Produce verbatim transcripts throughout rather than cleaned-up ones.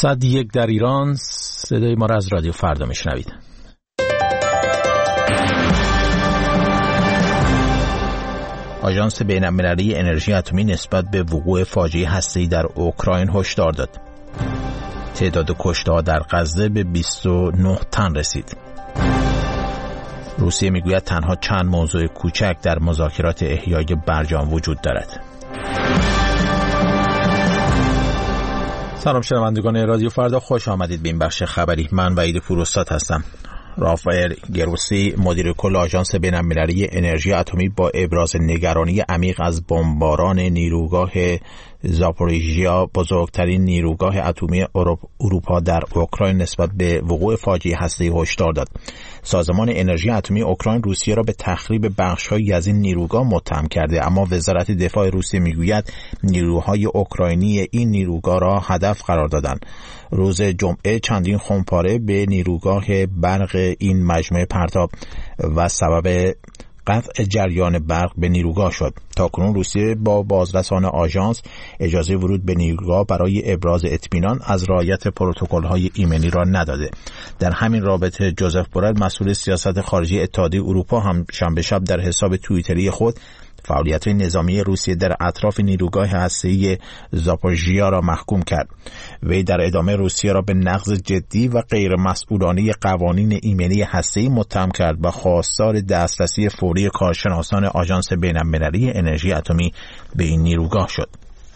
صد یک در ایران. صدای ما را از رادیو فردا میشنوید. آژانس بین‌المللی انرژی اتمی نسبت به وقوع فاجعه هسته‌ای در اوکراین هشدار داد. تعداد کشته‌ها در غزه به بیست و نه تن رسید. روسیه میگوید تنها چند موضوع کوچک در مذاکرات احیای برجام وجود دارد. سلام شنوندگان رادیو فردا، خوش آمدید به این بخش خبری. من وحید پوروستاد هستم. رافائل گروسی مدیر کل آژانس بین‌المللی انرژی اتمی با ابراز نگرانی عمیق از بمباران نیروگاه زاپوریژیا، بزرگترین نیروگاه اتمی اروپا در اوکراین، نسبت به وقوع فاجعه هسته‌ای هشدار داد. سازمان انرژی اتمی اوکراین روسیه را به تخریب بخش‌هایی از این نیروگاه متهم کرده، اما وزارت دفاع روسیه میگوید نیروهای اوکراینی این نیروگاه را هدف قرار دادند. روز جمعه چندین خمپاره به نیروگاه برق این مجموعه پرتاب و سبب قطع جریان برق به نیروگاه شد. تاکنون روسیه با بازرسان آژانس اجازه ورود به نیروگاه برای ابراز اطمینان از رعایت پروتکل‌های ایمنی را نداده. در همین رابطه جوزف بورل مسئول سیاست خارجی اتحادیه اروپا هم شنبه شب در حساب توییتری خود فعالیت‌های نظامی روسیه در اطراف نیروگاه هسته‌ای زاپوریژیا را محکوم کرد. وی در ادامه روسیه را به نقض جدی و غیر مسئولانه قوانین ایمنی هسته‌ای متهم کرد و خواستار دسترسی فوری کارشناسان آژانس بین‌المللی انرژی اتمی به این نیروگاه شد.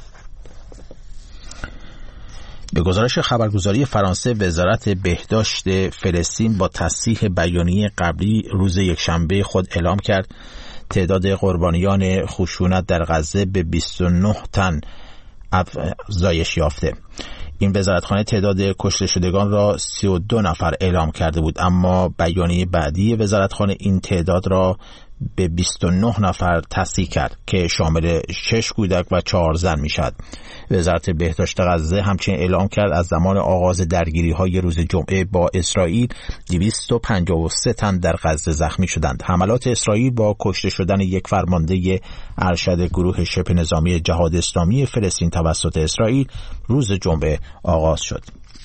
به گزارش خبرگزاری فرانسه، وزارت بهداشت فلسطین با تصحیح بیانیه قبلی روز یکشنبه خود اعلام کرد تعداد قربانیان خشونت در غزه به بیست و نه تن افزایش یافته. این وزارتخانه تعداد کشته شدگان را سی و دو نفر اعلام کرده بود، اما بیانیه بعدی وزارتخانه این تعداد را به بیست و نه نفر تصحیح کرد که شامل شش کودک و چهار زن می شد. وزارت بهداشت غزه همچنین اعلام کرد از زمان آغاز درگیری های روز جمعه با اسرائیل دویست و پنجاه و سه تن در غزه زخمی شدند. حملات اسرائیل با کشته شدن یک فرمانده ارشد گروه شبه نظامی جهاد اسلامی فلسطین توسط اسرائیل روز جمعه آغاز شد.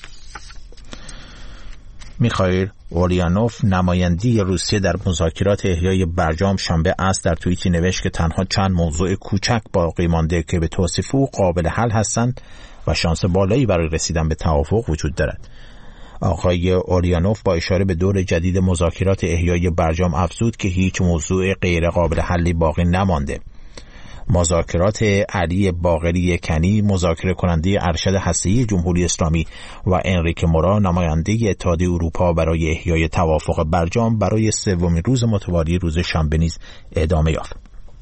میخائیل اولیانوف نماینده روسیه در مذاکرات احیای برجام شنبه عصر در توییتی نوشت که تنها چند موضوع کوچک باقی مانده که به توصیف او قابل حل هستند و شانس بالایی برای رسیدن به توافق وجود دارد. آقای اولیانوف با اشاره به دور جدید مذاکرات احیای برجام افزود که هیچ موضوع غیر قابل حلی باقی نمانده. مذاکرات علی باقری کنی، مذاکره کننده ارشد هسته‌ای جمهوری اسلامی، و انریک مورا، نماینده اتحادیه اروپا برای احیای توافق برجام، برای سومین روز متوالی روز شنبه نیز ادامه یافت.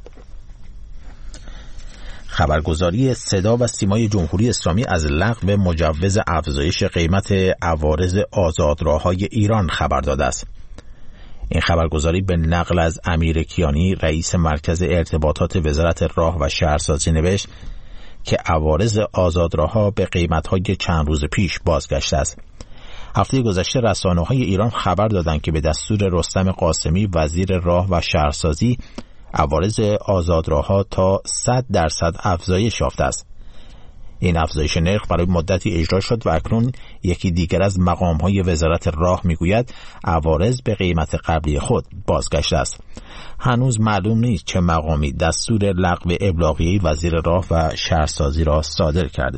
خبرگزاری صدا و سیمای جمهوری اسلامی از لغو مجوز افزایش قیمت عوارض آزادراه‌های ایران خبر داده است. این خبرگزاری به نقل از امیر کیانی، رئیس مرکز ارتباطات وزارت راه و شهرسازی، نوشت که عوارض آزادراه‌ها به قیمت‌های چند روز پیش بازگشته است. هفته گذشته رسانه‌های ایران خبر دادند که به دستور رستم قاسمی، وزیر راه و شهرسازی، عوارض آزادراه‌ها تا صد درصد افزایش یافته است. این افزایش نرخ برای مدتی اجرا شد و اکنون یکی دیگر از مقام‌های وزارت راه میگوید عوارض به قیمت قبلی خود بازگشته است. هنوز معلوم نیست چه مقامی دستور لغو ابلاغیه وزیر راه و شهرسازی را صادر کرده.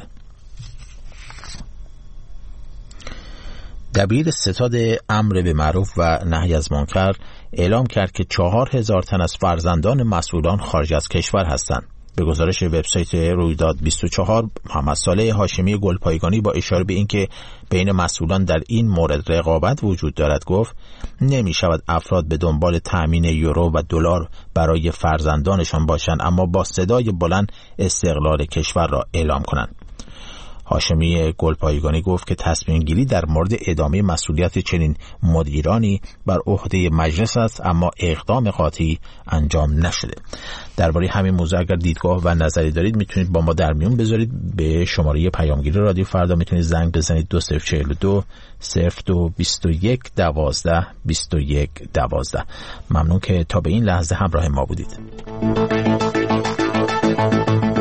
دبیر ستاد امر به معروف و نهی از منکر اعلام کرد که چهار هزار تن از فرزندان مسئولان خارج از کشور هستند. به گزارش وبسایت رویداد بیست و چهار، محمد صالح هاشمی گلپایگانی با اشاره به اینکه بین مسئولان در این مورد رقابت وجود دارد گفت نمی شود افراد به دنبال تأمین یورو و دلار برای فرزندانشان باشند اما با صدای بلند استقلال کشور را اعلام کنند. هاشمی گلپایگانی گفت که تصمیم گیری در مورد ادامه مسئولیت چنین مدیرانی بر عهده مجلس است اما اقدام قاطعی انجام نشده. درباره همین موضوع اگر دیدگاه و نظری دارید میتونید با ما در میون بذارید. به شماره پیامگیری رادیو فردا میتونید زنگ بزنید دو صفر چهل و دو صفر دو بیست و یک دوازده بیست و یک دوازده. ممنون که تا به این لحظه همراه ما بودید.